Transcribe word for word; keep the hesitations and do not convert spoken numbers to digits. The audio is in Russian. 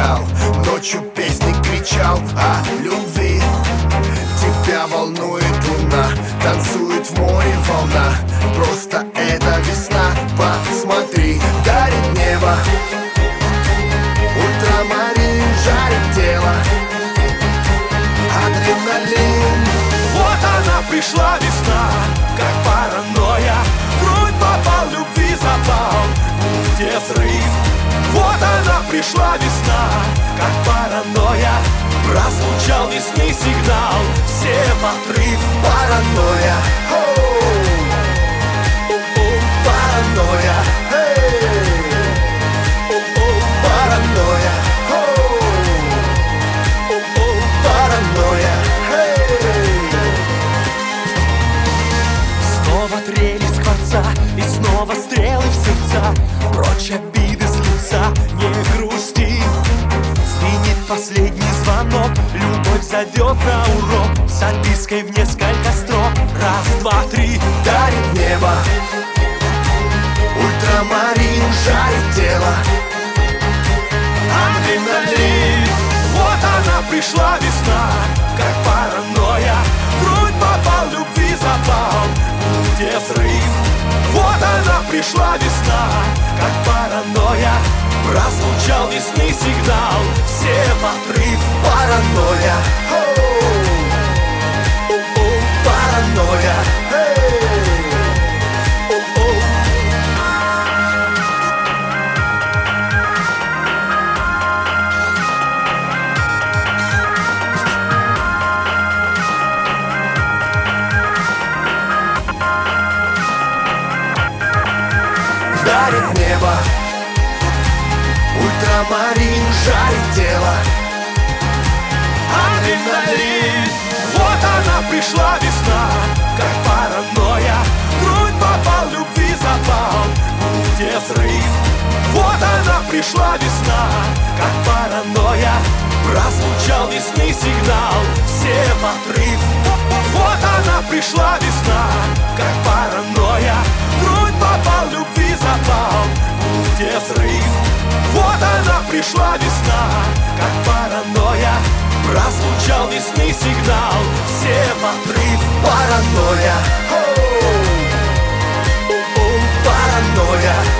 летал, ночью песни кричал о любви. Тебя волнует луна, танцует в море волна. Просто это весна, посмотри, дарит небо. Ультрамарин жарит тело, адреналин. Вот она пришла весна, как паранойя. В грудь попал, любви запал, где взрыв. Вот она пришла весна, как паранойя. Прозвучал весны сигнал, все в отрыв. Паранойя, оу, оу, паранойя, эй, оу, паранойя, оу, оу, паранойя, эй. Снова трели скворца и снова стрелы в сердца. Прочь обиды с лица, не грусти. Звенит последний звонок, любовь зовет на урок. С запиской в несколько строк. Раз, два, три. Дарит небо, ультрамарин жарит тело, адреналин. Вот она пришла весна, как паранойя. В грудь попал, любви запал, где взрыв. Вот она пришла весна, как паранойя. Прозвучал весны сигнал, все в отрыв. Паранойя, оу, оу, паранойя, эй, оу. Дарит небо, ультрамарин жарит тело, адреналин. Вот она пришла весна, как паранойя. В грудь попал, любви запал, где взрыв. Вот она пришла весна, как паранойя. Прозвучал весны сигнал, все в отрыв. Вот она пришла весна, как паранойя. В грудь попал, любви запал, где взрыв. Вот она пришла весна, как паранойя. Прозвучал весны сигнал, все в отрыв. Паранойя, оу, оу, паранойя.